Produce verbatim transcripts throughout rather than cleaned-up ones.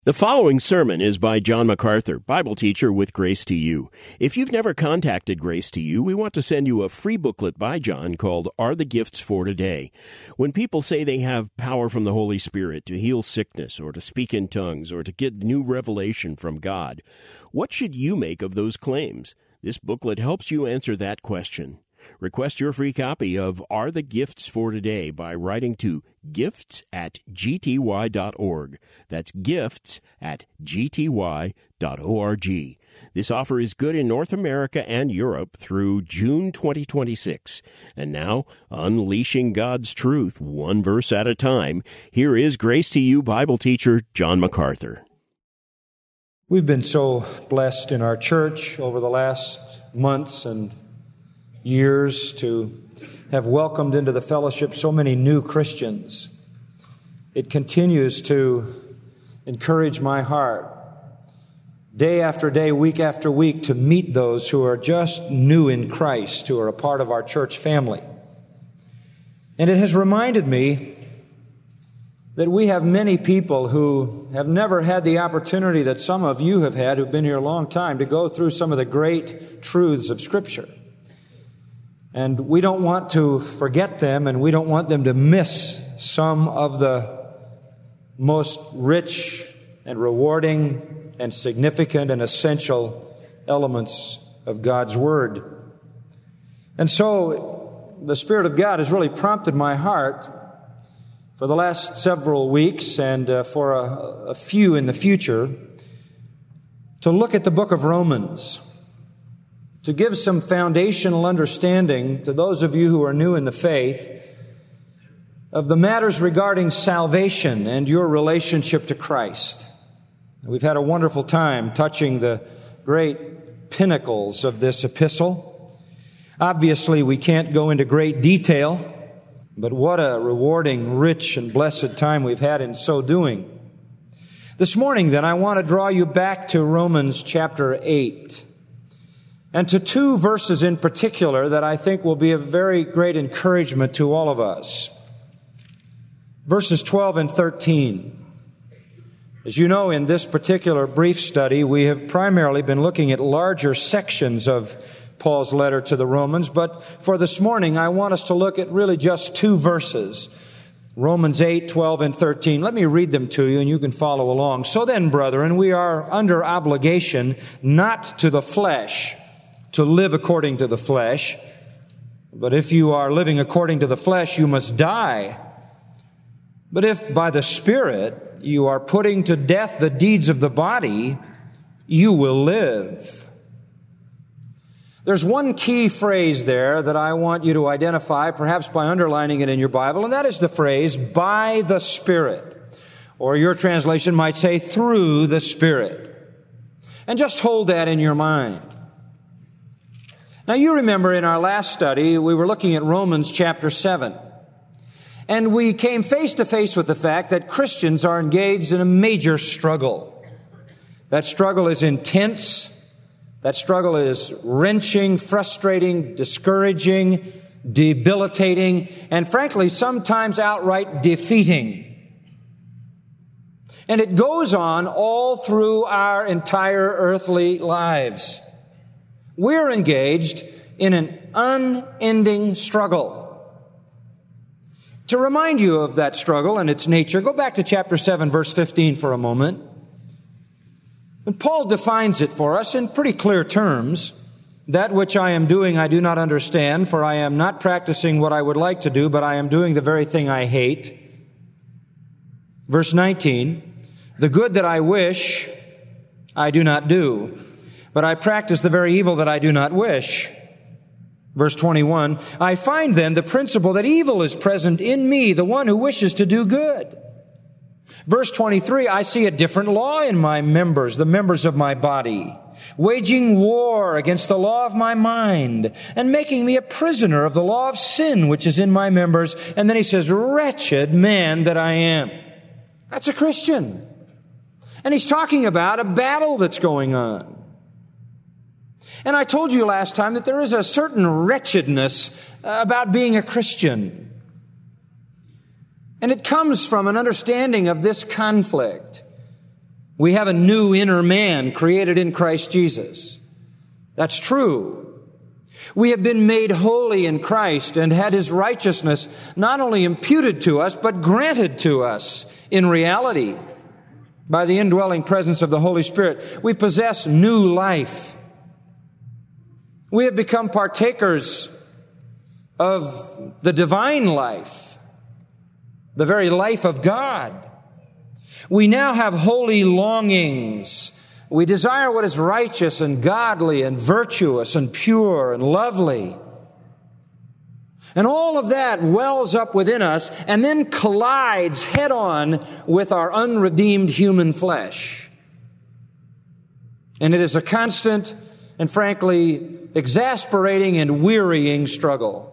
The following sermon is by John MacArthur, Bible teacher with Grace to You. If you've never contacted Grace to You, we want to send you a free booklet by John called Are the Gifts for Today? When people say they have power from the Holy Spirit to heal sickness or to speak in tongues or to get new revelation from God, what should you make of those claims? This booklet helps you answer that question. Request your free copy of Are the Gifts for Today by writing to gifts at g t y dot org. That's gifts at g t y dot org. This offer is good in North America and Europe through June twenty twenty-six. And now, unleashing God's truth one verse at a time, here is Grace to You Bible teacher John MacArthur. We've been so blessed in our church over the last months and years to have welcomed into the fellowship so many new Christians. It continues to encourage my heart day after day, week after week, to meet those who are just new in Christ, who are a part of our church family. And it has reminded me that we have many people who have never had the opportunity that some of you have had who've been here a long time to go through some of the great truths of Scripture. And we don't want to forget them, and we don't want them to miss some of the most rich and rewarding and significant and essential elements of God's Word. And so the Spirit of God has really prompted my heart for the last several weeks and uh, for a, a few in the future to look at the book of Romans, to give some foundational understanding to those of you who are new in the faith of the matters regarding salvation and your relationship to Christ. We've had a wonderful time touching the great pinnacles of this epistle. Obviously, we can't go into great detail, but what a rewarding, rich, and blessed time we've had in so doing. This morning, then, I want to draw you back to Romans chapter eight. And to two verses in particular that I think will be a very great encouragement to all of us. Verses twelve and thirteen. As you know, in this particular brief study, we have primarily been looking at larger sections of Paul's letter to the Romans, but for this morning, I want us to look at really just two verses. Romans eight, twelve, and thirteen. Let me read them to you and you can follow along. So then, brethren, we are under obligation not to the flesh, to live according to the flesh. But if you are living according to the flesh, you must die. But if by the Spirit you are putting to death the deeds of the body, you will live. There's one key phrase there that I want you to identify, perhaps by underlining it in your Bible, and that is the phrase, by the Spirit. Or your translation might say, through the Spirit. And just hold that in your mind. Now, you remember in our last study, we were looking at Romans chapter seven. And we came face to face with the fact that Christians are engaged in a major struggle. That struggle is intense. That struggle is wrenching, frustrating, discouraging, debilitating, and frankly, sometimes outright defeating. And it goes on all through our entire earthly lives. We're engaged in an unending struggle. To remind you of that struggle and its nature, go back to chapter seven, verse fifteen for a moment. And Paul defines it for us in pretty clear terms. That which I am doing I do not understand, for I am not practicing what I would like to do, but I am doing the very thing I hate. Verse nineteen, the good that I wish I do not do, but I practice the very evil that I do not wish. Verse twenty-one, I find then the principle that evil is present in me, the one who wishes to do good. Verse twenty-three, I see a different law in my members, the members of my body, waging war against the law of my mind and making me a prisoner of the law of sin which is in my members. And then he says, wretched man that I am. That's a Christian. And he's talking about a battle that's going on. And I told you last time that there is a certain wretchedness about being a Christian. And it comes from an understanding of this conflict. We have a new inner man created in Christ Jesus. That's true. We have been made holy in Christ and had His righteousness not only imputed to us, but granted to us in reality by the indwelling presence of the Holy Spirit. We possess new life. We have become partakers of the divine life, the very life of God. We now have holy longings. We desire what is righteous and godly and virtuous and pure and lovely. And all of that wells up within us and then collides head-on with our unredeemed human flesh. And it is a constant and frankly exasperating and wearying struggle.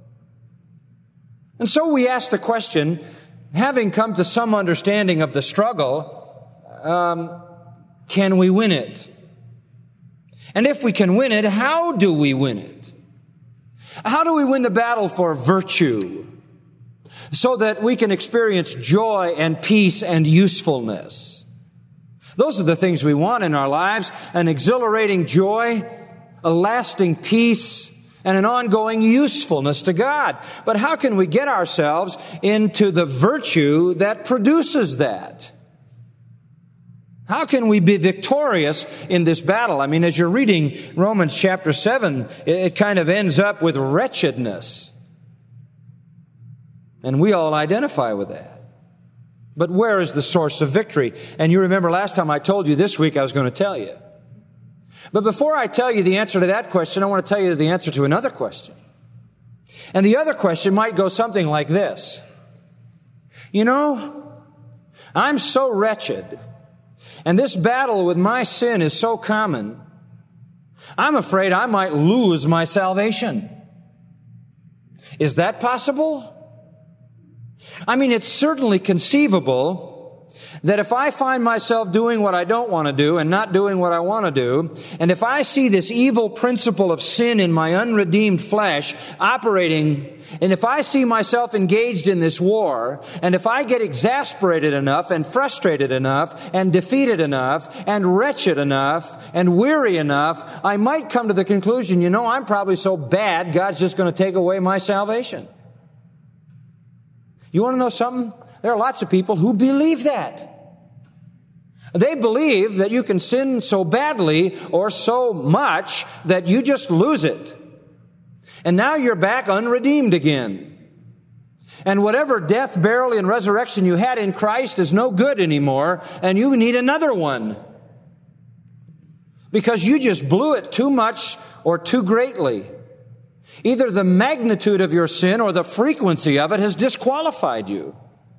And so we ask the question, having come to some understanding of the struggle, um, can we win it? And if we can win it, how do we win it? How do we win the battle for virtue so that we can experience joy and peace and usefulness? Those are the things we want in our lives, an exhilarating joy, a lasting peace, and an ongoing usefulness to God. But how can we get ourselves into the virtue that produces that? How can we be victorious in this battle? I mean, as you're reading Romans chapter seven, it kind of ends up with wretchedness. And we all identify with that. But where is the source of victory? And you remember last time I told you this week I was going to tell you. But before I tell you the answer to that question, I want to tell you the answer to another question. And the other question might go something like this. You know, I'm so wretched, and this battle with my sin is so common, I'm afraid I might lose my salvation. Is that possible? I mean, it's certainly conceivable that if I find myself doing what I don't want to do and not doing what I want to do, and if I see this evil principle of sin in my unredeemed flesh operating, and if I see myself engaged in this war, and if I get exasperated enough and frustrated enough and defeated enough and wretched enough and weary enough, I might come to the conclusion, you know, I'm probably so bad, God's just going to take away my salvation. You want to know something? There are lots of people who believe that. They believe that you can sin so badly or so much that you just lose it. And now you're back unredeemed again. And whatever death, burial, and resurrection you had in Christ is no good anymore, and you need another one. Because you just blew it too much or too greatly. Either the magnitude of your sin or the frequency of it has disqualified you.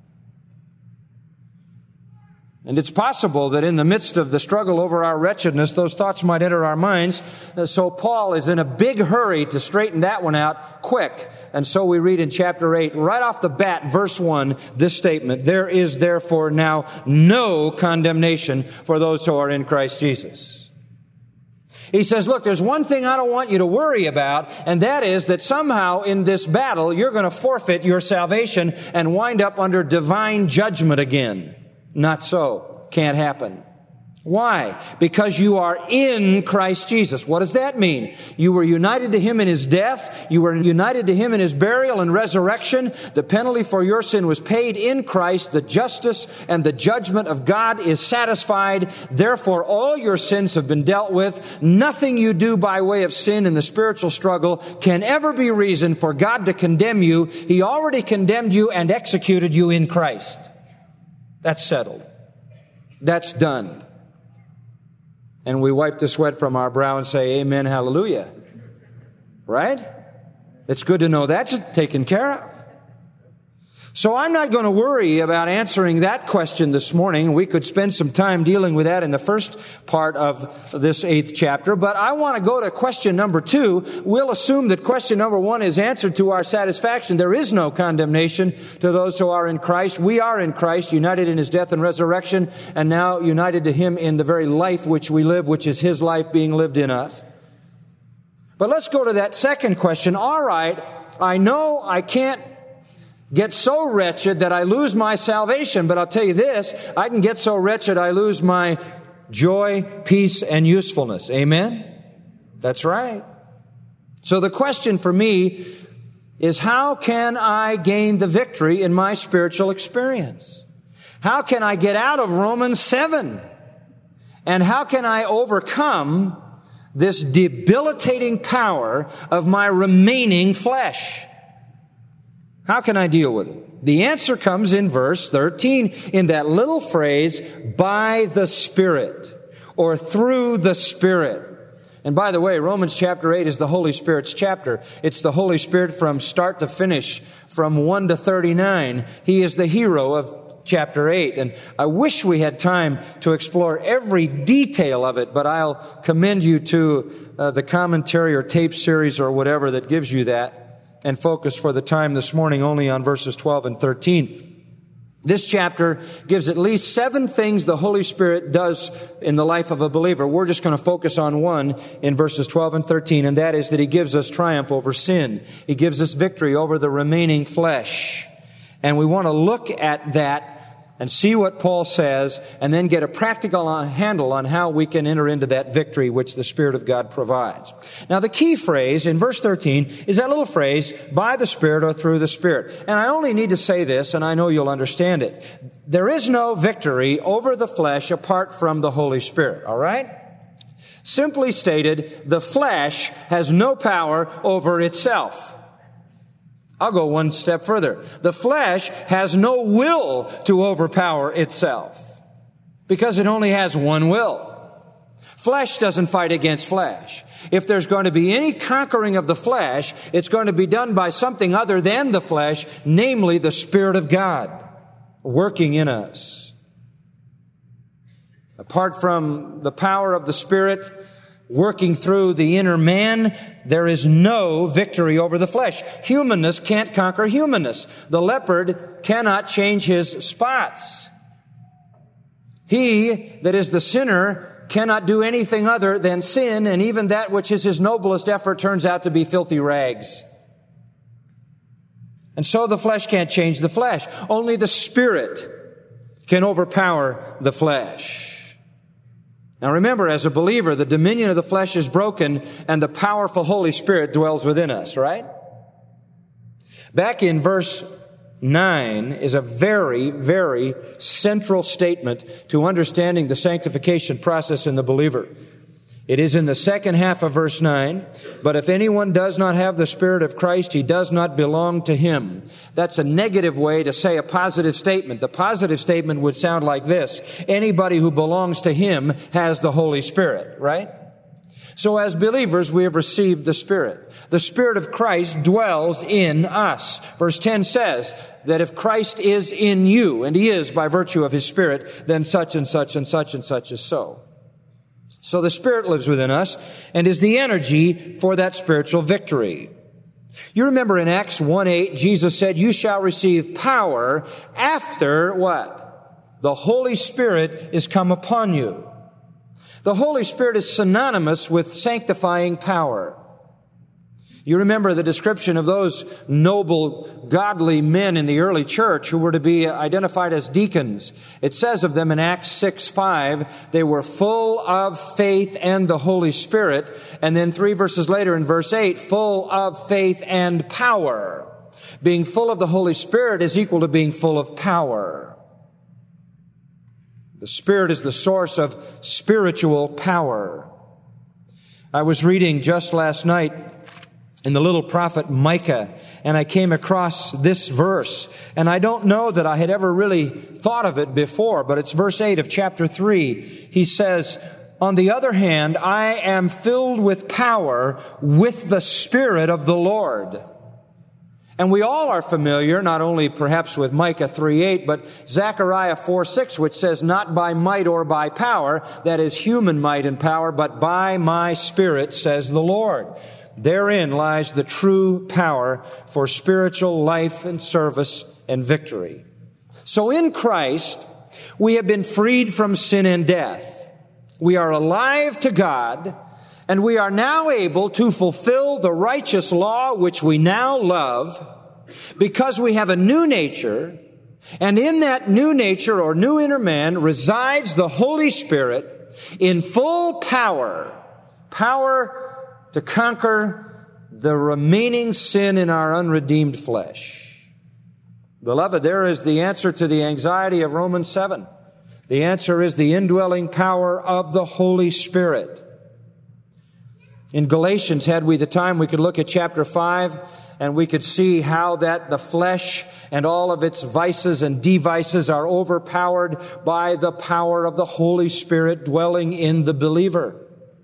And it's possible that in the midst of the struggle over our wretchedness, those thoughts might enter our minds. So Paul is in a big hurry to straighten that one out quick. And so we read in chapter eight, right off the bat, verse one, this statement, there is therefore now no condemnation for those who are in Christ Jesus. He says, look, there's one thing I don't want you to worry about, and that is that somehow in this battle, you're going to forfeit your salvation and wind up under divine judgment again. Not so. Can't happen. Why? Because you are in Christ Jesus. What does that mean? You were united to Him in His death. You were united to Him in His burial and resurrection. The penalty for your sin was paid in Christ. The justice and the judgment of God is satisfied. Therefore, all your sins have been dealt with. Nothing you do by way of sin in the spiritual struggle can ever be reason for God to condemn you. He already condemned you and executed you in Christ. That's settled. That's done. And we wipe the sweat from our brow and say, amen, hallelujah. Right? It's good to know that's taken care of. So I'm not going to worry about answering that question this morning. We could spend some time dealing with that in the first part of this eighth chapter. But I want to go to question number two. We'll assume that question number one is answered to our satisfaction. There is no condemnation to those who are in Christ. We are in Christ, united in His death and resurrection, and now united to Him in the very life which we live, which is His life being lived in us. But let's go to that second question. All right, I know I can't get so wretched that I lose my salvation. But I'll tell you this, I can get so wretched I lose my joy, peace, and usefulness. Amen? That's right. So the question for me is, how can I gain the victory in my spiritual experience? How can I get out of Romans seven? And how can I overcome this debilitating power of my remaining flesh? How can I deal with it? The answer comes in verse thirteen, in that little phrase, by the Spirit, or through the Spirit. And by the way, Romans chapter eight is the Holy Spirit's chapter. It's the Holy Spirit from start to finish, from one to thirty-nine. He is the hero of chapter eight. And I wish we had time to explore every detail of it, but I'll commend you to uh, the commentary or tape series or whatever that gives you that, and focus for the time this morning only on verses twelve and thirteen. This chapter gives at least seven things the Holy Spirit does in the life of a believer. We're just going to focus on one in verses twelve and thirteen, and that is that He gives us triumph over sin. He gives us victory over the remaining flesh. And we want to look at that and see what Paul says, and then get a practical handle on how we can enter into that victory which the Spirit of God provides. Now, the key phrase in verse thirteen is that little phrase, by the Spirit or through the Spirit. And I only need to say this, and I know you'll understand it. There is no victory over the flesh apart from the Holy Spirit, all right? Simply stated, the flesh has no power over itself. I'll go one step further. The flesh has no will to overpower itself, because it only has one will. Flesh doesn't fight against flesh. If there's going to be any conquering of the flesh, it's going to be done by something other than the flesh, namely the Spirit of God working in us. Apart from the power of the Spirit working through the inner man, there is no victory over the flesh. Humanness can't conquer humanness. The leopard cannot change his spots. He that is the sinner cannot do anything other than sin, and even that which is his noblest effort turns out to be filthy rags. And so the flesh can't change the flesh. Only the Spirit can overpower the flesh. Now remember, as a believer, the dominion of the flesh is broken and the powerful Holy Spirit dwells within us, right? Back in verse nine is a very, very central statement to understanding the sanctification process in the believer. It is in the second half of verse nine, but if anyone does not have the Spirit of Christ, he does not belong to Him. That's a negative way to say a positive statement. The positive statement would sound like this: anybody who belongs to Him has the Holy Spirit, right? So as believers, we have received the Spirit. The Spirit of Christ dwells in us. Verse ten says that if Christ is in you, and He is by virtue of His Spirit, then such and such and such and such is so. So the Spirit lives within us and is the energy for that spiritual victory. You remember in Acts one eight, Jesus said, you shall receive power after what? The Holy Spirit is come upon you. The Holy Spirit is synonymous with sanctifying power. You remember the description of those noble, godly men in the early church who were to be identified as deacons. It says of them in Acts six five, they were full of faith and the Holy Spirit. And then three verses later in verse eight, full of faith and power. Being full of the Holy Spirit is equal to being full of power. The Spirit is the source of spiritual power. I was reading just last night in the little prophet Micah, and I came across this verse. And I don't know that I had ever really thought of it before, but it's verse eight of chapter three. He says, on the other hand, I am filled with power with the Spirit of the Lord. And we all are familiar, not only perhaps with Micah three eight, but Zechariah four six, which says, not by might or by power, that is human might and power, but by my Spirit, says the Lord. Therein lies the true power for spiritual life and service and victory. So in Christ, we have been freed from sin and death. We are alive to God, and we are now able to fulfill the righteous law which we now love Because we have a new nature, and in that new nature or new inner man resides the Holy Spirit in full power, power to conquer the remaining sin in our unredeemed flesh. Beloved, there is the answer to the anxiety of Romans seven. The answer is the indwelling power of the Holy Spirit. In Galatians, had we the time, we could look at chapter five, and we could see how that the flesh and all of its vices and devices are overpowered by the power of the Holy Spirit dwelling in the believer.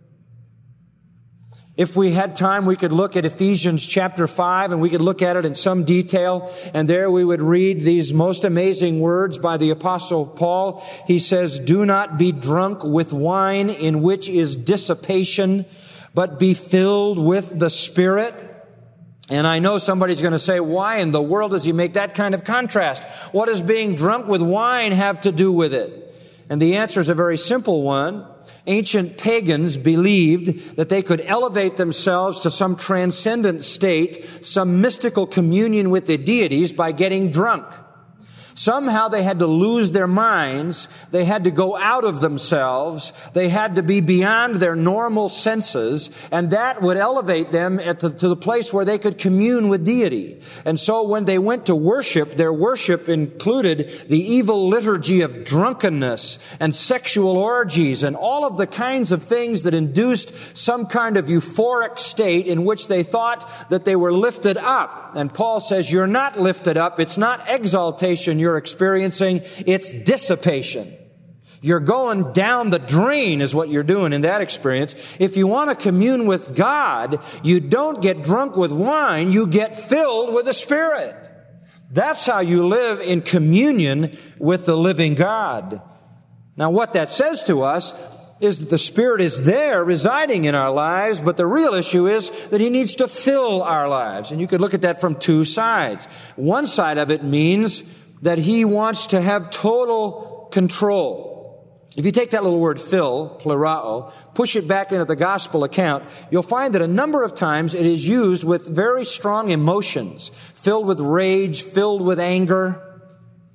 If we had time, we could look at Ephesians chapter five, and we could look at it in some detail, and there we would read these most amazing words by the Apostle Paul. He says, "Do not be drunk with wine, in which is dissipation, but be filled with the Spirit." And I know somebody's going to say, why in the world does he make that kind of contrast? What does being drunk with wine have to do with it? And the answer is a very simple one. Ancient pagans believed that they could elevate themselves to some transcendent state, some mystical communion with the deities by getting drunk. Somehow they had to lose their minds. They had to go out of themselves. They had to be beyond their normal senses. And that would elevate them at the, to the place where they could commune with deity. And so when they went to worship, their worship included the evil liturgy of drunkenness and sexual orgies and all of the kinds of things that induced some kind of euphoric state in which they thought that they were lifted up. And Paul says, you're not lifted up. It's not exaltation you're experiencing. It's dissipation. You're going down the drain is what you're doing in that experience. If you want to commune with God, you don't get drunk with wine. You get filled with the Spirit. That's how you live in communion with the living God. Now, what that says to us is that the Spirit is there residing in our lives, but the real issue is that He needs to fill our lives. And you could look at that from two sides. One side of it means that He wants to have total control. If you take that little word fill, plerao, push it back into the gospel account, you'll find that a number of times it is used with very strong emotions, filled with rage, filled with anger.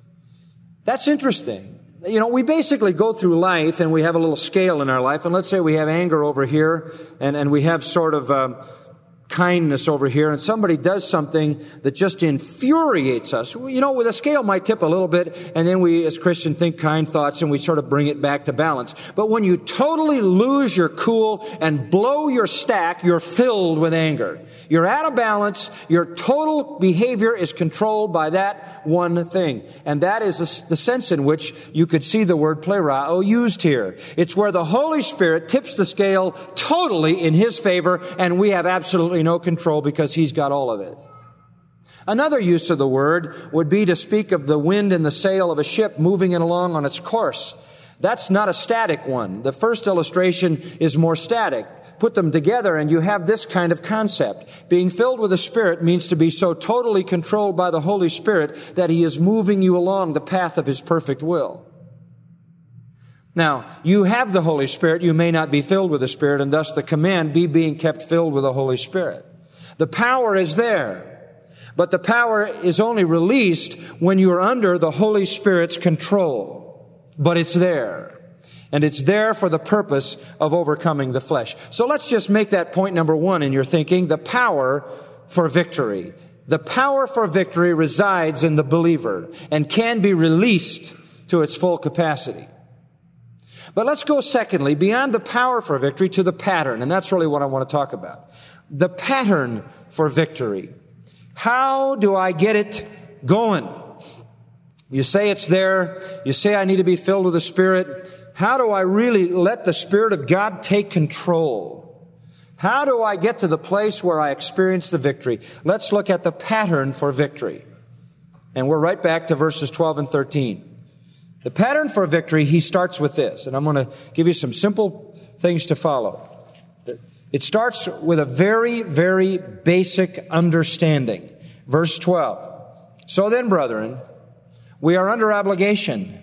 That's interesting. You know, we basically go through life and we have a little scale in our life. And let's say we have anger over here and, and we have sort of um, kindness over here. And somebody does something that just infuriates us. You know, the scale might tip a little bit. And then we as Christians think kind thoughts and we sort of bring it back to balance. But when you totally lose your cool and blow your stack, you're filled with anger. You're out of balance. Your total behavior is controlled by that one thing. And that is the sense in which you could see the word plerao used here. It's where the Holy Spirit tips the scale totally in His favor, and we have absolutely no control because He's got all of it. Another use of the word would be to speak of the wind in the sail of a ship moving it along on its course. That's not a static one. The first illustration is more static. Put them together and you have this kind of concept. Being filled with the Spirit means to be so totally controlled by the Holy Spirit that He is moving you along the path of His perfect will. Now, you have the Holy Spirit. You may not be filled with the Spirit, and thus the command, be being kept filled with the Holy Spirit. The power is there, but the power is only released when you are under the Holy Spirit's control. But it's there. And it's there for the purpose of overcoming the flesh. So let's just make that point number one in your thinking, the power for victory. The power for victory resides in the believer and can be released to its full capacity. But let's go secondly, beyond the power for victory, to the pattern. And that's really what I want to talk about. The pattern for victory. How do I get it going? You say it's there. You say I need to be filled with the Spirit. How do I really let the Spirit of God take control? How do I get to the place where I experience the victory? Let's look at the pattern for victory. And we're right back to verses twelve and thirteen. The pattern for victory, he starts with this. And I'm going to give you some simple things to follow. It starts with a very, very basic understanding. Verse twelve. So then, brethren, we are under obligation,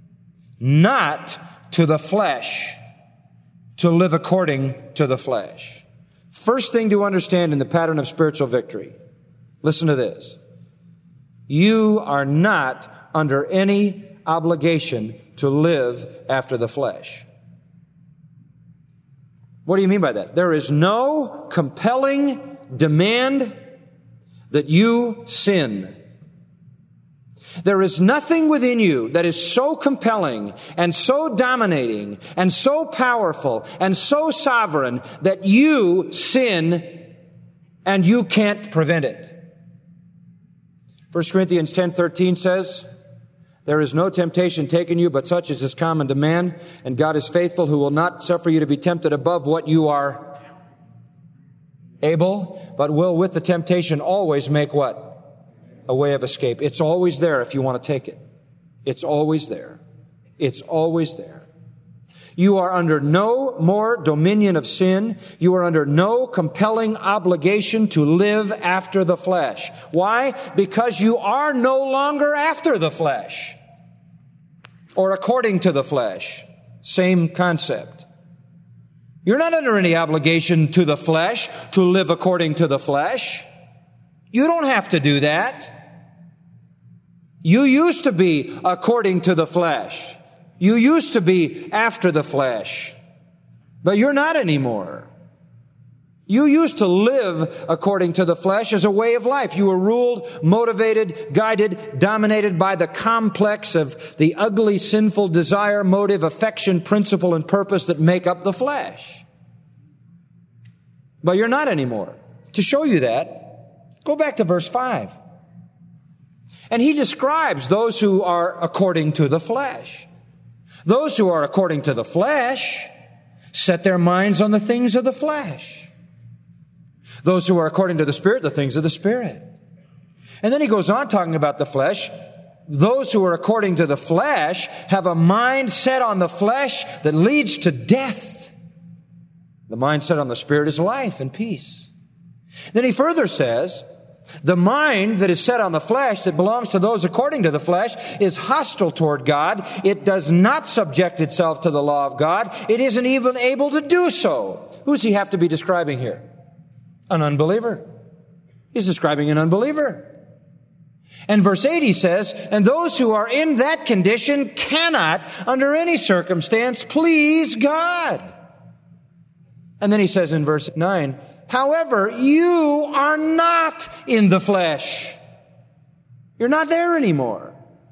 not to the flesh, to live according to the flesh. First thing to understand in the pattern of spiritual victory, listen to this. You are not under any obligation to live after the flesh. What do you mean by that? There is no compelling demand that you sin. There is nothing within you that is so compelling and so dominating and so powerful and so sovereign that you sin and you can't prevent it. First Corinthians ten thirteen says, there is no temptation taken you but such as is common to man, and God is faithful, who will not suffer you to be tempted above what you are able, but will with the temptation always make what? A way of escape. It's always there if you want to take it. It's always there. It's always there. You are under no more dominion of sin. You are under no compelling obligation to live after the flesh. Why? Because you are no longer after the flesh or according to the flesh. Same concept. You're not under any obligation to the flesh to live according to the flesh. You don't have to do that. You used to be according to the flesh. You used to be after the flesh. But you're not anymore. You used to live according to the flesh as a way of life. You were ruled, motivated, guided, dominated by the complex of the ugly, sinful desire, motive, affection, principle, and purpose that make up the flesh. But you're not anymore. To show you that, go back to verse five. And he describes those who are according to the flesh. Those who are according to the flesh set their minds on the things of the flesh. Those who are according to the Spirit, the things of the Spirit. And then he goes on talking about the flesh. Those who are according to the flesh have a mind set on the flesh that leads to death. The mind set on the Spirit is life and peace. Then he further says, the mind that is set on the flesh, that belongs to those according to the flesh, is hostile toward God. It does not subject itself to the law of God. It isn't even able to do so. Who does he have to be describing here? An unbeliever. He's describing an unbeliever. And verse eight he says, and those who are in that condition cannot, under any circumstance, please God. And then he says in verse nine, however, you are not in the flesh. You're not there anymore.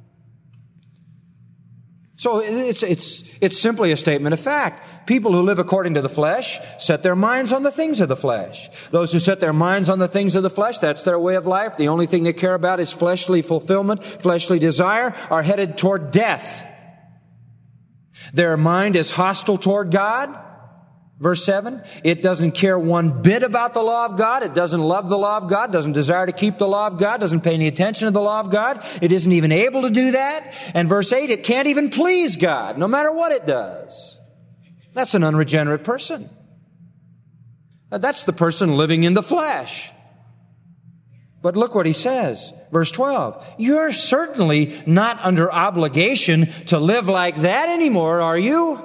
So it's, it's, it's simply a statement of fact. People who live according to the flesh set their minds on the things of the flesh. Those who set their minds on the things of the flesh, that's their way of life. The only thing they care about is fleshly fulfillment, fleshly desire, are headed toward death. Their mind is hostile toward God. Verse seven, it doesn't care one bit about the law of God. It doesn't love the law of God, doesn't desire to keep the law of God, doesn't pay any attention to the law of God. It isn't even able to do that. And verse eight, it can't even please God, no matter what it does. That's an unregenerate person. That's the person living in the flesh. But look what he says, verse twelve. You're certainly not under obligation to live like that anymore, are you?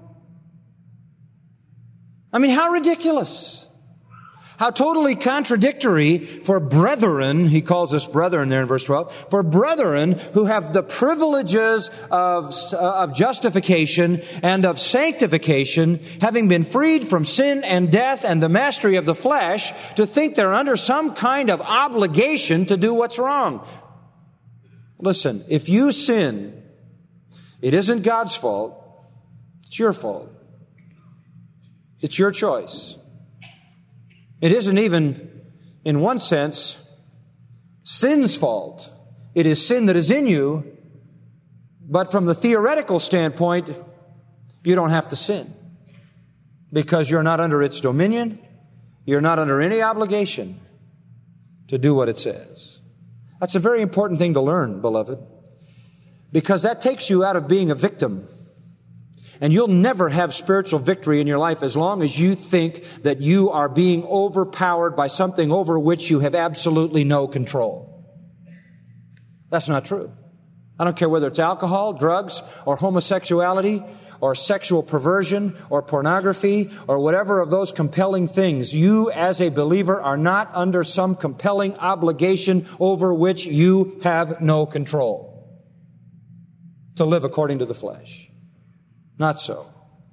I mean, how ridiculous. How totally contradictory for brethren, he calls us brethren there in verse twelve, for brethren who have the privileges of, uh, of justification and of sanctification, having been freed from sin and death and the mastery of the flesh, to think they're under some kind of obligation to do what's wrong. Listen, if you sin, it isn't God's fault, it's your fault. It's your choice. It isn't even, in one sense, sin's fault. It is sin that is in you, but from the theoretical standpoint, you don't have to sin because you're not under its dominion. You're not under any obligation to do what it says. That's a very important thing to learn, beloved, because that takes you out of being a victim. And you'll never have spiritual victory in your life as long as you think that you are being overpowered by something over which you have absolutely no control. That's not true. I don't care whether it's alcohol, drugs, or homosexuality, or sexual perversion or pornography or whatever of those compelling things, you as a believer are not under some compelling obligation over which you have no control to live according to the flesh. Not so.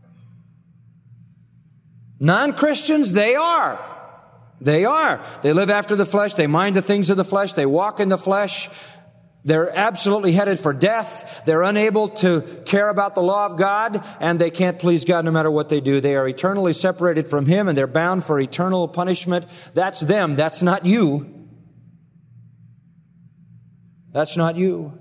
Non-Christians, they are. They are. They live after the flesh. They mind the things of the flesh. They walk in the flesh. They're absolutely headed for death. They're unable to care about the law of God, and they can't please God no matter what they do. They are eternally separated from Him, and they're bound for eternal punishment. That's them. That's not you. That's not you.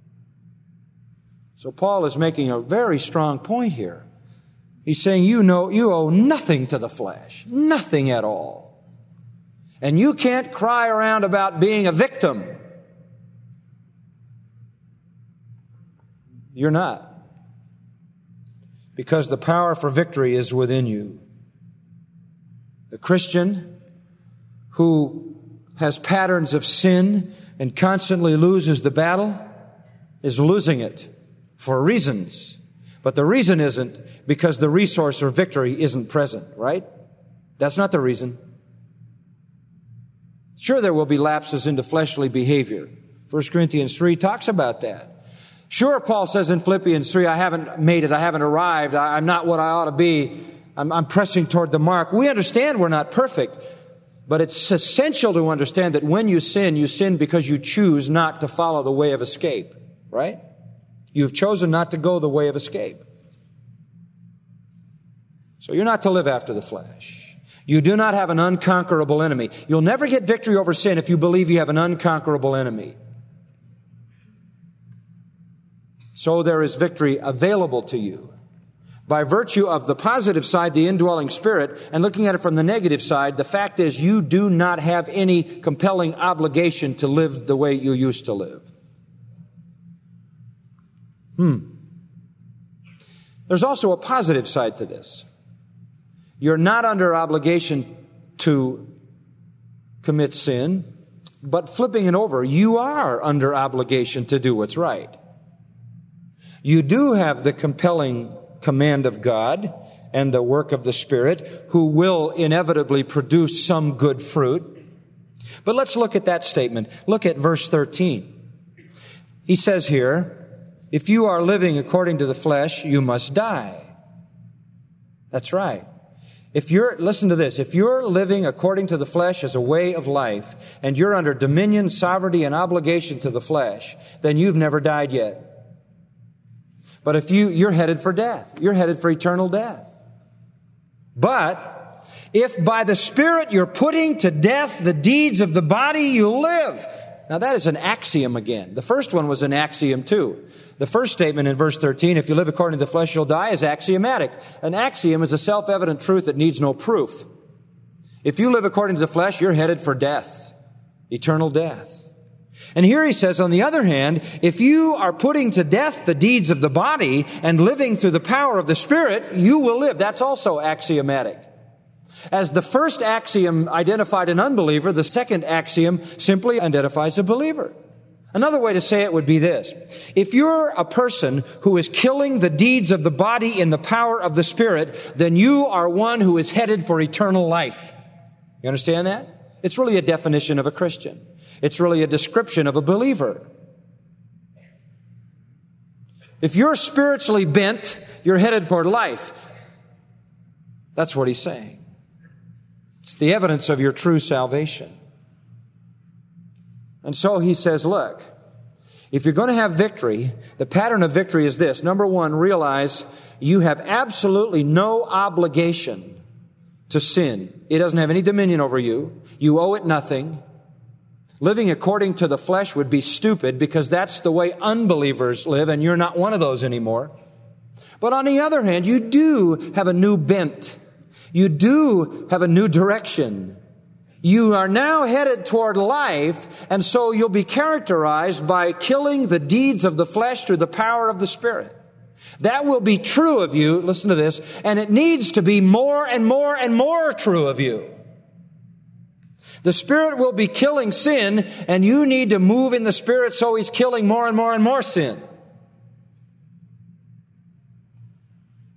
So Paul is making a very strong point here. He's saying you know you owe nothing to the flesh. Nothing at all. And you can't cry around about being a victim. You're not. Because the power for victory is within you. The Christian who has patterns of sin and constantly loses the battle is losing it for reasons. But the reason isn't because the resource or victory isn't present, right? That's not the reason. Sure, there will be lapses into fleshly behavior. First Corinthians three talks about that. Sure, Paul says in Philippians three, I haven't made it, I haven't arrived, I, I'm not what I ought to be, I'm, I'm pressing toward the mark. We understand we're not perfect, but it's essential to understand that when you sin, you sin because you choose not to follow the way of escape, right? You've chosen not to go the way of escape. So you're not to live after the flesh. You do not have an unconquerable enemy. You'll never get victory over sin if you believe you have an unconquerable enemy. So there is victory available to you. By virtue of the positive side, the indwelling Spirit, and looking at it from the negative side, the fact is you do not have any compelling obligation to live the way you used to live. Hmm. There's also a positive side to this. You're not under obligation to commit sin, but flipping it over, you are under obligation to do what's right. You do have the compelling command of God and the work of the Spirit, who will inevitably produce some good fruit. But let's look at that statement. Look at verse thirteen. He says here, if you are living according to the flesh, you must die. That's right. If you're, listen to this, if you're living according to the flesh as a way of life, and you're under dominion, sovereignty, and obligation to the flesh, then you've never died yet. But if you, you're headed for death. You're headed for eternal death. But if by the Spirit you're putting to death the deeds of the body, you live. Now that is an axiom again. The first one was an axiom too. The first statement in verse thirteen, if you live according to the flesh, you'll die, is axiomatic. An axiom is a self-evident truth that needs no proof. If you live according to the flesh, you're headed for death, eternal death. And here he says, on the other hand, if you are putting to death the deeds of the body and living through the power of the Spirit, you will live. That's also axiomatic. As the first axiom identified an unbeliever, the second axiom simply identifies a believer. Another way to say it would be this. If you're a person who is killing the deeds of the body in the power of the Spirit, then you are one who is headed for eternal life. You understand that? It's really a definition of a Christian. It's really a description of a believer. If you're spiritually bent, you're headed for life. That's what he's saying. It's the evidence of your true salvation. And so he says, look, if you're going to have victory, the pattern of victory is this. Number one, realize you have absolutely no obligation to sin. It doesn't have any dominion over you. You owe it nothing. Living according to the flesh would be stupid because that's the way unbelievers live, and you're not one of those anymore. But on the other hand, you do have a new bent. You do have a new direction. You are now headed toward life, and so you'll be characterized by killing the deeds of the flesh through the power of the Spirit. That will be true of you, listen to this, and it needs to be more and more and more true of you. The Spirit will be killing sin, and you need to move in the Spirit so He's killing more and more and more sin.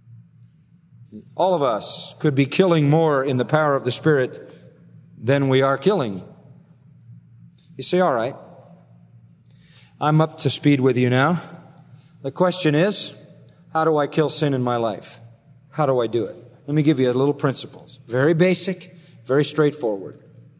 All of us could be killing more in the power of the Spirit than we are killing. You say, all right, I'm up to speed with you now. The question is, how do I kill sin in my life? How do I do it? Let me give you a little principles. Very basic, very straightforward.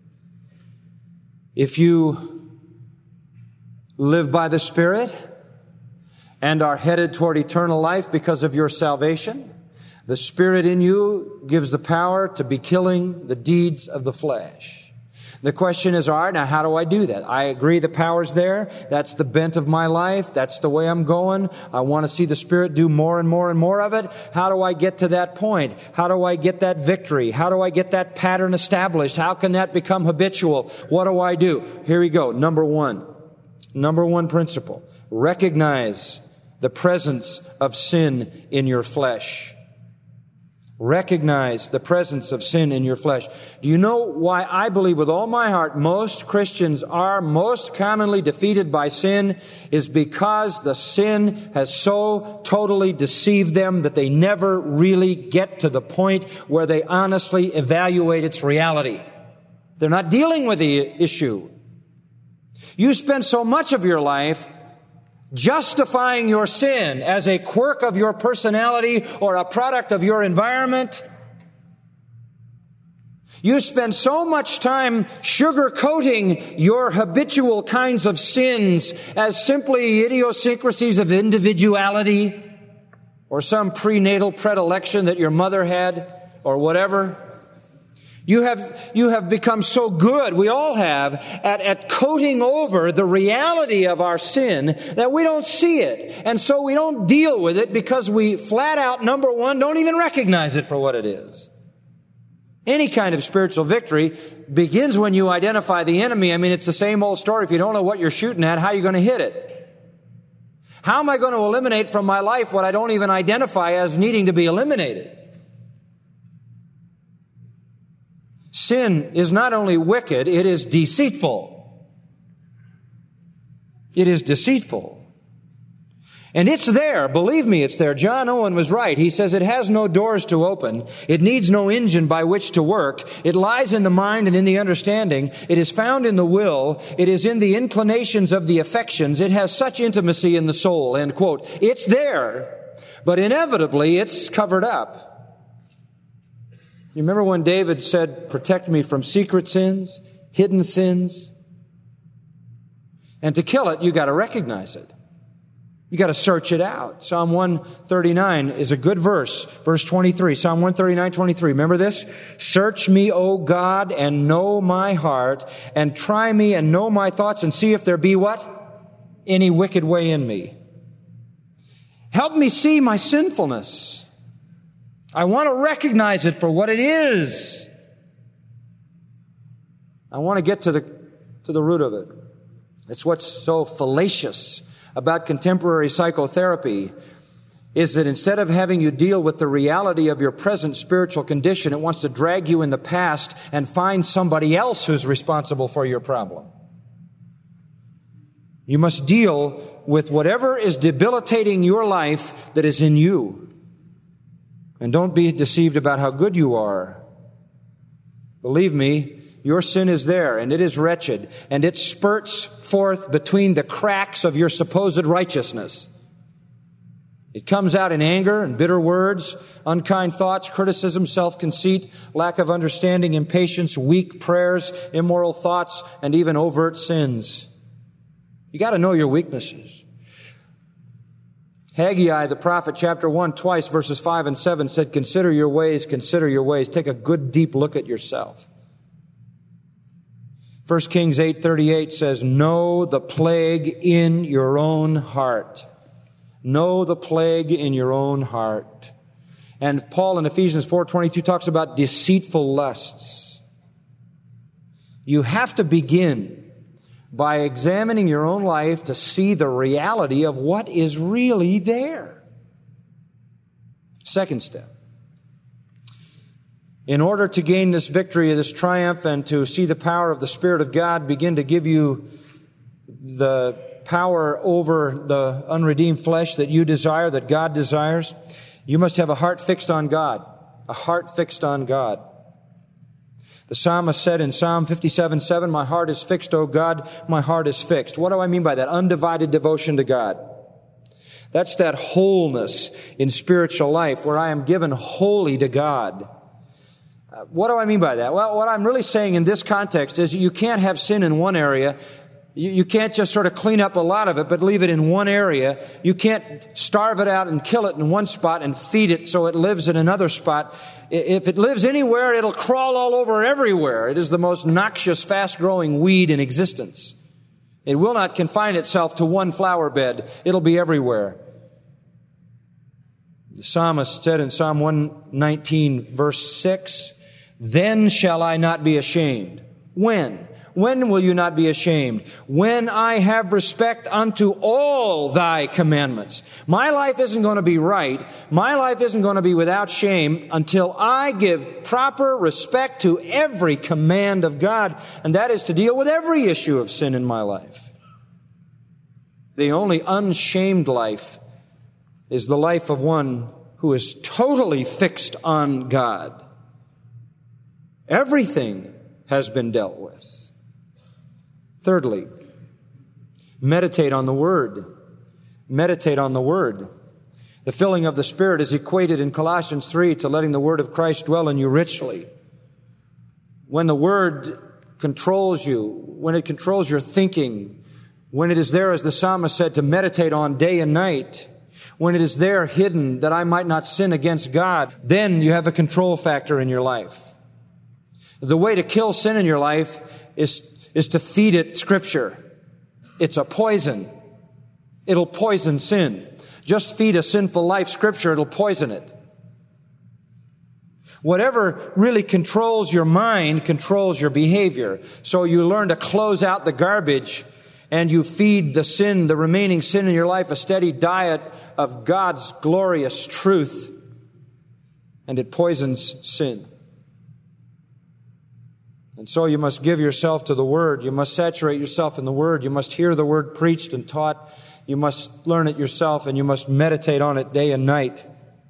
If you live by the Spirit and are headed toward eternal life because of your salvation, the Spirit in you gives the power to be killing the deeds of the flesh. The question is, all right, now how do I do that? I agree the power's there. That's the bent of my life. That's the way I'm going. I want to see the Spirit do more and more and more of it. How do I get to that point? How do I get that victory? How do I get that pattern established? How can that become habitual? What do I do? Here we go. Number one. Number one principle. Recognize the presence of sin in your flesh. Recognize the presence of sin in your flesh. Do you know why I believe with all my heart most Christians are most commonly defeated by sin? Is because the sin has so totally deceived them that they never really get to the point where they honestly evaluate its reality. They're not dealing with the issue. You spend so much of your life justifying your sin as a quirk of your personality or a product of your environment. You spend so much time sugarcoating your habitual kinds of sins as simply idiosyncrasies of individuality or some prenatal predilection that your mother had or whatever. You have, you have become so good, we all have, at, at coating over the reality of our sin that we don't see it. And so we don't deal with it because we flat out, number one, don't even recognize it for what it is. Any kind of spiritual victory begins when you identify the enemy. I mean, it's the same old story. If you don't know what you're shooting at, how are you going to hit it? How am I going to eliminate from my life what I don't even identify as needing to be eliminated? Sin is not only wicked, it is deceitful. It is deceitful. And it's there. Believe me, it's there. John Owen was right. He says it has no doors to open. It needs no engine by which to work. It lies in the mind and in the understanding. It is found in the will. It is in the inclinations of the affections. It has such intimacy in the soul. End quote. It's there, but inevitably it's covered up. You remember when David said, protect me from secret sins, hidden sins? And to kill it, you got to recognize it. You got to search it out. Psalm one thirty-nine is a good verse. Verse twenty-three. Psalm one thirty-nine, twenty-three. Remember this? Search me, O God, and know my heart, and try me and know my thoughts, and see if there be what? Any wicked way in me. Help me see my sinfulness. I want to recognize it for what it is. I want to get to the, to the root of it. It's what's so fallacious about contemporary psychotherapy is that instead of having you deal with the reality of your present spiritual condition, it wants to drag you in the past and find somebody else who's responsible for your problem. You must deal with whatever is debilitating your life that is in you. And don't be deceived about how good you are. Believe me, your sin is there, and it is wretched, and it spurts forth between the cracks of your supposed righteousness. It comes out in anger and bitter words, unkind thoughts, criticism, self-conceit, lack of understanding, impatience, weak prayers, immoral thoughts, and even overt sins. You got to know your weaknesses. Haggai, the prophet, chapter one, twice, verses five and seven, said, consider your ways, consider your ways. Take a good, deep look at yourself. First Kings eight thirty-eight says, know the plague in your own heart. Know the plague in your own heart. And Paul in Ephesians four twenty-two talks about deceitful lusts. You have to begin by examining your own life to see the reality of what is really there. Second step. In order to gain this victory, this triumph, and to see the power of the Spirit of God begin to give you the power over the unredeemed flesh that you desire, that God desires, you must have a heart fixed on God. a heart fixed on God. The psalmist said in Psalm fifty-seven seven, my heart is fixed, O God, my heart is fixed. What do I mean by that? Undivided devotion to God. That's that wholeness in spiritual life where I am given wholly to God. Uh, what do I mean by that? Well, what I'm really saying in this context is you can't have sin in one area. You, you can't just sort of clean up a lot of it, but leave it in one area. You can't starve it out and kill it in one spot and feed it so it lives in another spot. If it lives anywhere, it'll crawl all over everywhere. It is the most noxious, fast-growing weed in existence. It will not confine itself to one flower bed. It'll be everywhere. The psalmist said in Psalm one nineteen, verse six, then shall I not be ashamed. When? When will you not be ashamed? When I have respect unto all thy commandments. My life isn't going to be right. My life isn't going to be without shame until I give proper respect to every command of God. And that is to deal with every issue of sin in my life. The only unshamed life is the life of one who is totally fixed on God. Everything has been dealt with. Thirdly, meditate on the Word. Meditate on the Word. The filling of the Spirit is equated in Colossians three to letting the Word of Christ dwell in you richly. When the Word controls you, when it controls your thinking, when it is there, as the psalmist said, to meditate on day and night, when it is there hidden that I might not sin against God, then you have a control factor in your life. The way to kill sin in your life is is to feed it Scripture. It's a poison. It'll poison sin. Just feed a sinful life Scripture, it'll poison it. Whatever really controls your mind controls your behavior. So you learn to close out the garbage and you feed the sin, the remaining sin in your life, a steady diet of God's glorious truth, and it poisons sin. And so you must give yourself to the Word. You must saturate yourself in the Word. You must hear the Word preached and taught. You must learn it yourself, and you must meditate on it day and night.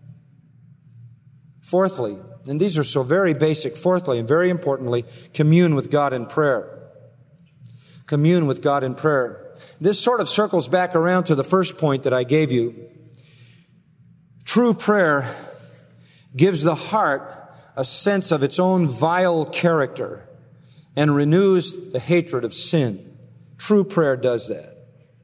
Fourthly, and these are so very basic, fourthly and very importantly, commune with God in prayer. Commune with God in prayer. This sort of circles back around to the first point that I gave you. True prayer gives the heart a sense of its own vile character and renews the hatred of sin. True prayer does that.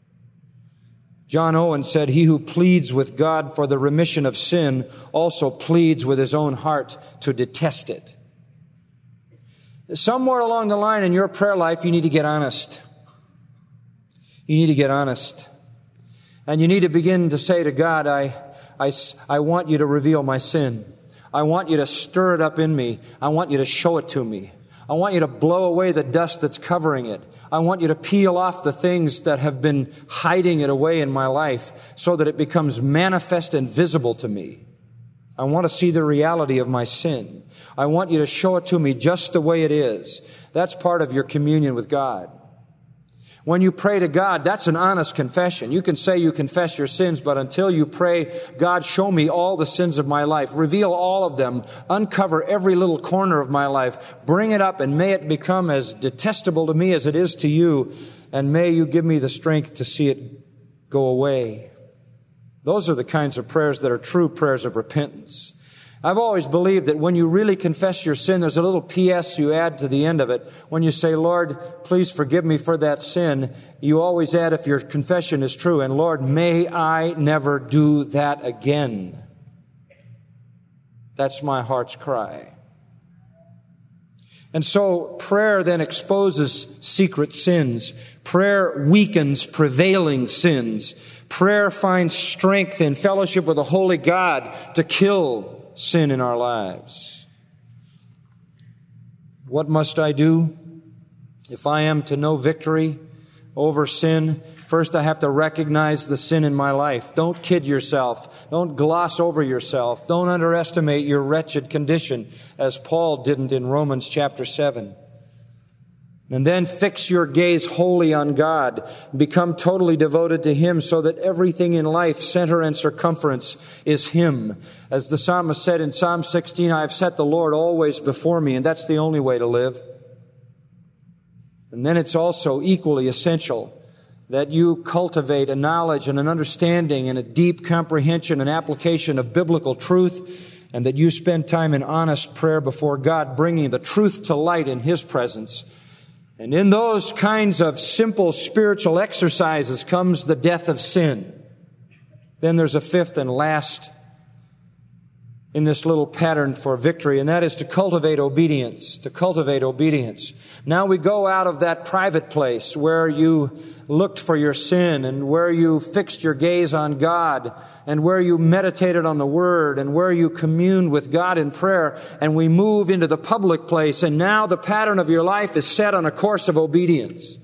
John Owen said, he who pleads with God for the remission of sin also pleads with his own heart to detest it. Somewhere along the line in your prayer life, you need to get honest. You need to get honest. And you need to begin to say to God, I, I, I want you to reveal my sin. I want you to stir it up in me. I want you to show it to me. I want you to blow away the dust that's covering it. I want you to peel off the things that have been hiding it away in my life so that it becomes manifest and visible to me. I want to see the reality of my sin. I want you to show it to me just the way it is. That's part of your communion with God. When you pray to God, that's an honest confession. You can say you confess your sins, but until you pray, God, show me all the sins of my life. Reveal all of them. Uncover every little corner of my life. Bring it up and may it become as detestable to me as it is to you. And may you give me the strength to see it go away. Those are the kinds of prayers that are true prayers of repentance. I've always believed that when you really confess your sin, there's a little P S you add to the end of it. When you say, Lord, please forgive me for that sin, you always add, if your confession is true, and Lord, may I never do that again. That's my heart's cry. And so prayer then exposes secret sins. Prayer weakens prevailing sins. Prayer finds strength in fellowship with the Holy God to kill sin in our lives. What must I do if I am to know victory over sin? First, I have to recognize the sin in my life. Don't kid yourself. Don't gloss over yourself. Don't underestimate your wretched condition, as Paul didn't in Romans chapter seven. And then fix your gaze wholly on God. Become totally devoted to Him so that everything in life, center and circumference, is Him. As the psalmist said in Psalm sixteen, I have set the Lord always before me, and that's the only way to live. And then it's also equally essential that you cultivate a knowledge and an understanding and a deep comprehension and application of biblical truth, and that you spend time in honest prayer before God, bringing the truth to light in His presence. And in those kinds of simple spiritual exercises comes the death of sin. Then there's a fifth and last in this little pattern for victory, and that is to cultivate obedience, to cultivate obedience. Now we go out of that private place where you looked for your sin and where you fixed your gaze on God and where you meditated on the Word and where you communed with God in prayer, and we move into the public place, and now the pattern of your life is set on a course of obedience.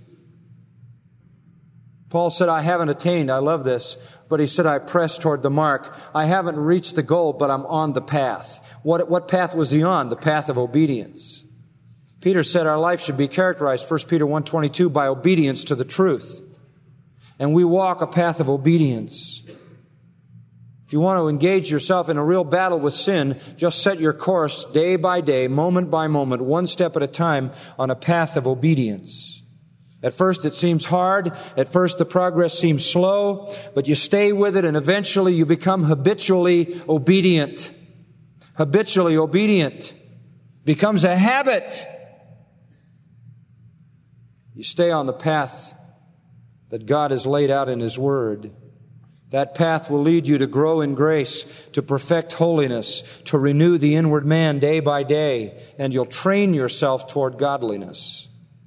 Paul said, I haven't attained, I love this, but he said, I press toward the mark. I haven't reached the goal, but I'm on the path. What, what path was he on? The path of obedience. Peter said our life should be characterized, First Peter one twenty-two, by obedience to the truth. And we walk a path of obedience. If you want to engage yourself in a real battle with sin, just set your course day by day, moment by moment, one step at a time on a path of obedience. At first it seems hard. At first the progress seems slow, but you stay with it and eventually you become habitually obedient. Habitually obedient becomes a habit. You stay on the path that God has laid out in His Word. That path will lead you to grow in grace, to perfect holiness, to renew the inward man day by day, and you'll train yourself toward godliness.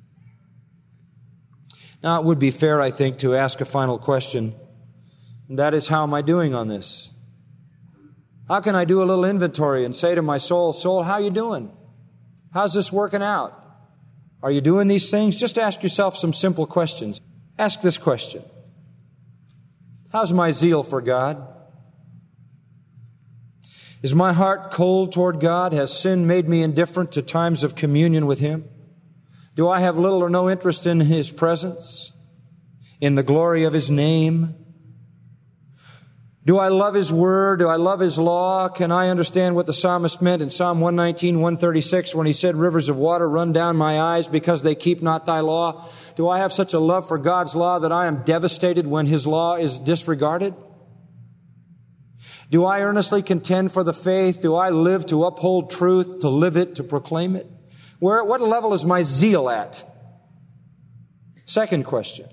Now, it would be fair, I think, to ask a final question, and that is, how am I doing on this? How can I do a little inventory and say to my soul, soul, how you doing? How's this working out? Are you doing these things? Just ask yourself some simple questions. Ask this question. How's my zeal for God? Is my heart cold toward God? Has sin made me indifferent to times of communion with Him? Do I have little or no interest in His presence, in the glory of His name? Do I love His Word? Do I love His law? Can I understand what the psalmist meant in Psalm one nineteen, one thirty-six when he said, rivers of water run down my eyes because they keep not Thy law? Do I have such a love for God's law that I am devastated when His law is disregarded? Do I earnestly contend for the faith? Do I live to uphold truth, to live it, to proclaim it? Where, what level is my zeal at? Second question.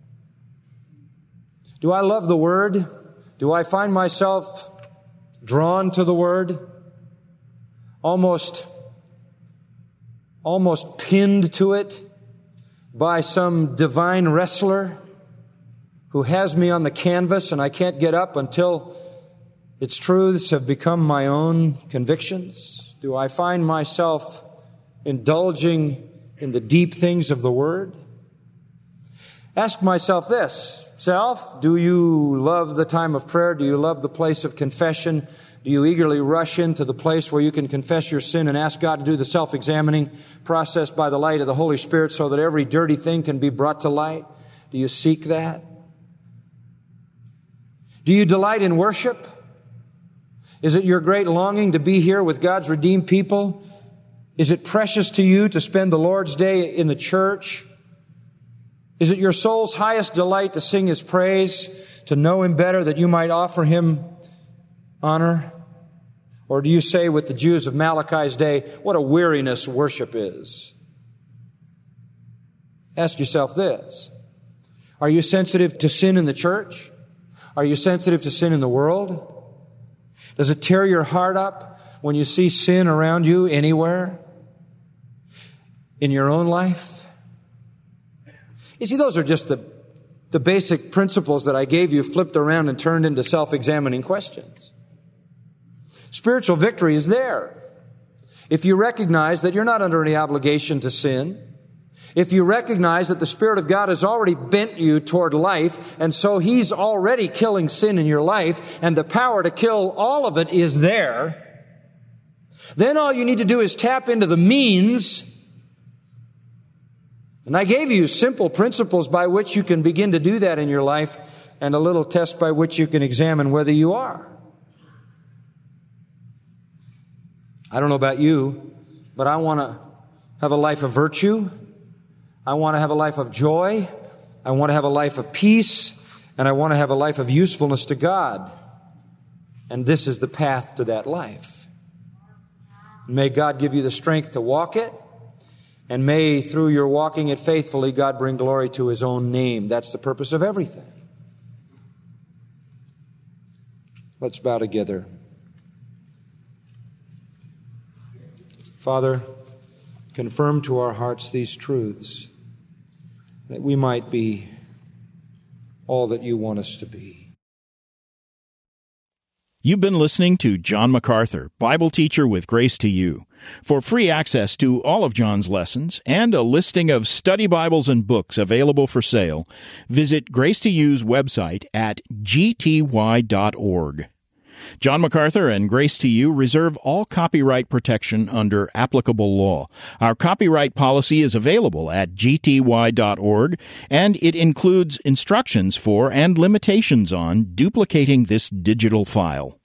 Do I love the Word? Do I find myself drawn to the Word? Almost, almost pinned to it by some divine wrestler who has me on the canvas and I can't get up until its truths have become my own convictions? Do I find myself indulging in the deep things of the Word? Ask myself this, self, do you love the time of prayer? Do you love the place of confession? Do you eagerly rush into the place where you can confess your sin and ask God to do the self-examining process by the light of the Holy Spirit so that every dirty thing can be brought to light? Do you seek that? Do you delight in worship? Is it your great longing to be here with God's redeemed people? Is it precious to you to spend the Lord's Day in the church? Is it your soul's highest delight to sing His praise, to know Him better that you might offer Him honor? Or do you say with the Jews of Malachi's day, what a weariness worship is? Ask yourself this. Are you sensitive to sin in the church? Are you sensitive to sin in the world? Does it tear your heart up when you see sin around you anywhere? In your own life? You see, those are just the, the basic principles that I gave you flipped around and turned into self-examining questions. Spiritual victory is there. If you recognize that you're not under any obligation to sin, if you recognize that the Spirit of God has already bent you toward life, and so He's already killing sin in your life, and the power to kill all of it is there, then all you need to do is tap into the means And I gave you simple principles by which you can begin to do that in your life, and a little test by which you can examine whether you are. I don't know about you, but I want to have a life of virtue. I want to have a life of joy. I want to have a life of peace. And I want to have a life of usefulness to God. And this is the path to that life. May God give you the strength to walk it. And may, through your walking it faithfully, God bring glory to His own name. That's the purpose of everything. Let's bow together. Father, confirm to our hearts these truths, that we might be all that you want us to be. You've been listening to John MacArthur, Bible teacher with Grace to You. For free access to all of John's lessons and a listing of study Bibles and books available for sale, visit Grace to You's website at g t y dot org. John MacArthur and Grace to You reserve all copyright protection under applicable law. Our copyright policy is available at g t y dot org, and it includes instructions for and limitations on duplicating this digital file.